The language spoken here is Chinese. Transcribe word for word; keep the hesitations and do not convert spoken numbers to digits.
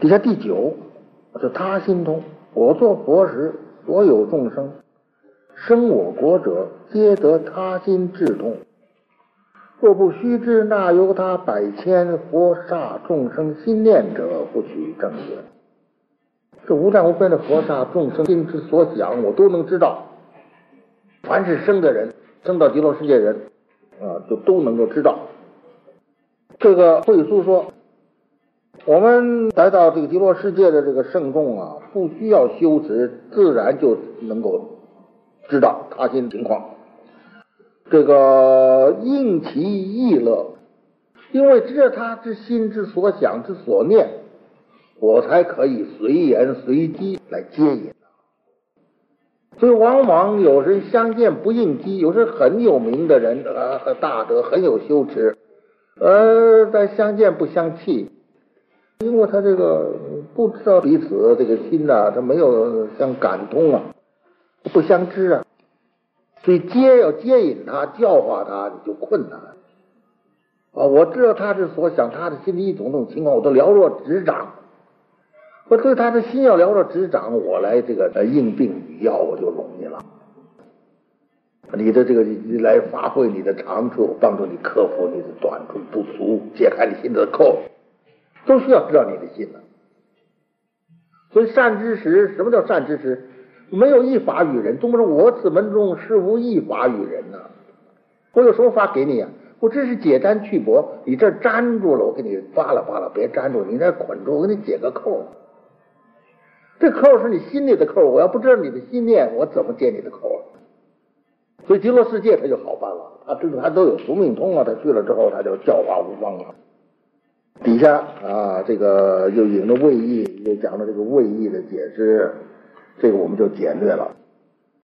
底下第九是他心通。我作佛时，所有众生生我国者，皆得他心智通。若不须知，那由他百千佛刹众生心念者，不取正也。这无量无边的佛刹众生心之所想，我都能知道。凡是生的人，生到极乐世界人啊，就都能够知道。这个慧疏说，我们来到这个极乐世界的这个圣众啊，不需要修持，自然就能够知道他心情况。这个应其意乐，因为知道他之心之所想之所念，我才可以随言随机来接引。所以往往有人相见不应机，有时很有名的人啊，很大德，很有修持，而在相见不相弃，因为他这个不知道彼此这个心呐、啊，他没有相感通啊，不相知啊，所以接要接引他，教化他，你就困难啊。我知道他之所想，他的心里一种种情况，我都了若指掌。我对他的心要了若指掌，我来这个应病与药，我就容易了。你的这个来发挥你的长处，帮助你克服你的短处不足，解开你心的扣，都需要知道你的心的。所以善知识，什么叫善知识？没有一法与人，宗说我此门中是无一法与人呐、啊。我有什么法给你啊？我这是解粘去帛，你这粘住了，我给你扒拉扒拉，别粘住，你这捆住，我给你解个扣。这扣是你心里的扣，我要不知道你的心念，我怎么解你的扣啊？所以极乐世界他就好办了，他知道他都有宿命通啊，他去了之后他就教化无方了。底下啊，这个又引了魏义，又讲了这个魏义的解释，这个我们就简略了。